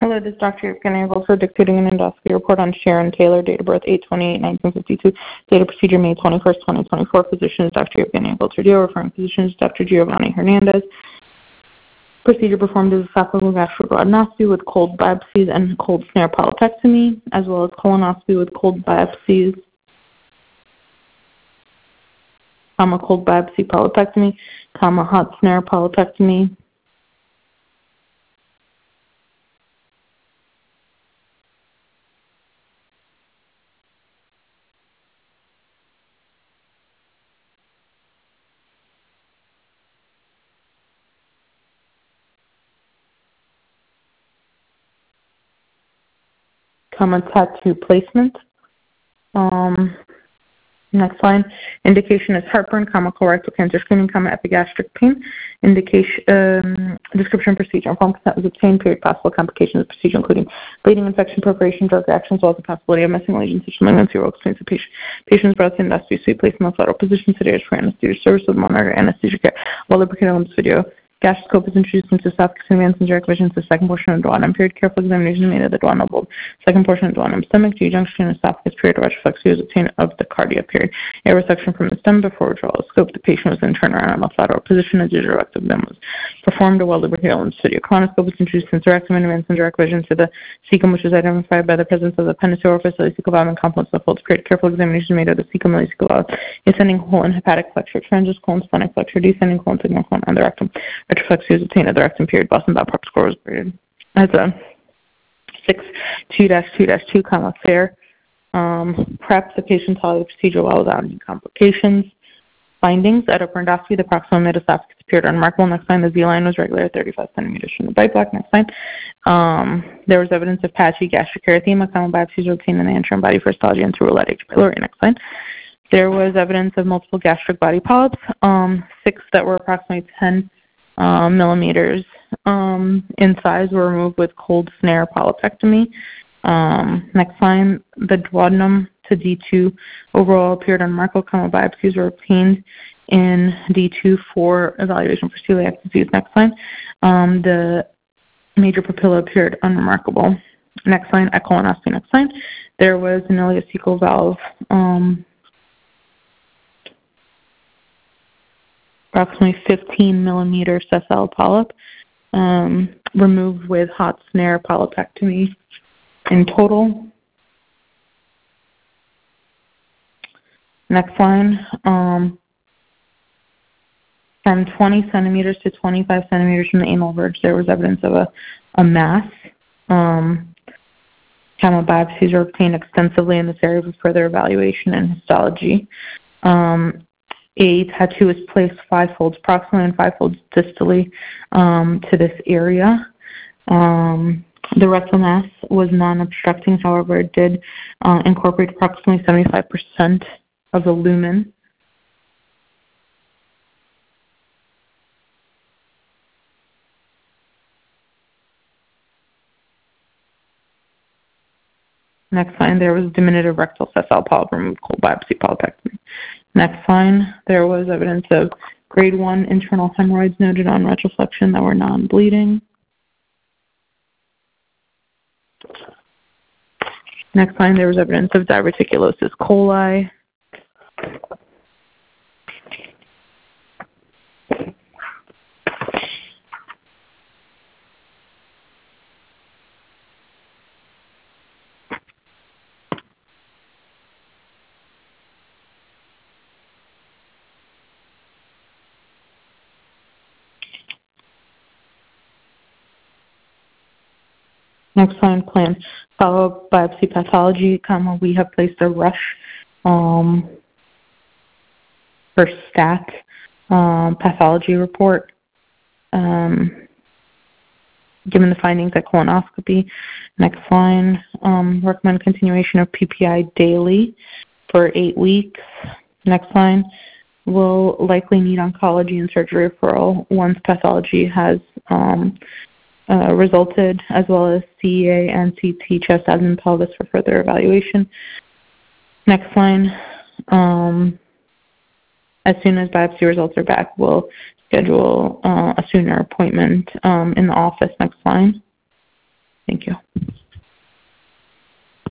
Hello, this is Dr. Evgenia also dictating an endoscopy report on Sharon Taylor, date of birth 8/28/1952, date of procedure May 21st, 2024. Physician is Dr. Evgenia Bolterdillo, referring physician is Dr. Giovanni Hernandez. Procedure performed is esophageal gastroduodenoscopy with cold biopsies and cold snare polypectomy, as well as colonoscopy with cold biopsies, cold biopsy polypectomy, hot snare polypectomy. Tattoo placement. Next line. Indication is heartburn, colorectal cancer screening, epigastric pain. Indication, description procedure. Informed consent was obtained. Period. Possible complications of procedure, including bleeding, infection, perforation, drug reactions, as well as the possibility of missing lesions, such malignancy, or experience of patient's breath endoscopy suite placed in the lateral position. Sedation for anesthesia service with monitor anesthesia care. While lubricated on this video, gastroscope is introduced into esophagus and advanced indirect vision to the second portion of duodenum. Period. Careful examination made of the duodenal bulb. Second portion of duodenum. Stomach, G-junction, esophagus. Period. Retroflexia was obtained of the cardia. Period. Air resection from the stem before withdrawal of scope. The patient was then turned around in the lateral position. A digital rectum then was performed while lubricated on the studio. Colonoscope was introduced into rectum and advanced indirect vision to the cecum, which was identified by the presence of the appendiceal orifice, ileocecal valve, and complex of folds. Period. Careful examination made of the cecum, ileocecal valve, ascending colon, hepatic flexure, transverse colon, splenic flexure, descending colon, sigmoid colon, and the rectum. Retroflexia was obtained at the rectum. Period. Boston Bell prep score was graded as a 6-2-2-2, fair. Prep, the patient tolerated the procedure well without any complications. Findings at upper endoscopy, the proximal mid-esophagus appeared unremarkable. Next line, the Z-line was regular at 35 centimeters from the bite block. Next line, there was evidence of patchy gastric erythema. Common biopsies were obtained in the anterior body for histology and through roulette H. pylori. Next line, there was evidence of multiple gastric body polyps, 6 that were approximately 10 millimeters in size were removed with cold snare polypectomy. Next line, the duodenum to D2 overall appeared unremarkable. Common biopsies were obtained in D2 for evaluation for celiac disease. Next line, the major papilla appeared unremarkable. Next line, echolonoscopy. Next line, there was an ileocecal valve, approximately 15 millimeter sessile polyp, removed with hot snare polypectomy in total. Next line, from 20 centimeters to 25 centimeters from the anal verge, there was evidence of a mass. Camel biopsies were obtained extensively in this area for further evaluation and histology. A tattoo was placed 5 folds proximally and 5 folds distally to this area. The rectal mass was non-obstructing, however, it did incorporate approximately 75% of the lumen. Next line, there was diminutive rectal sessile polyp removed cold biopsy polypectomy. Next line, there was evidence of grade 1 internal hemorrhoids noted on retroflexion that were non-bleeding. Next line, there was evidence of diverticulosis coli. Next line, plan follow-up biopsy pathology, we have placed a rush for stat pathology report given the findings at colonoscopy. Next line, recommend continuation of PPI daily for 8 weeks. Next line, will likely need oncology and surgery referral once pathology has resulted, as well as CEA and CT chest, abdomen, pelvis for further evaluation. Next line, as soon as biopsy results are back, we'll schedule a sooner appointment in the office. Next line. Thank you.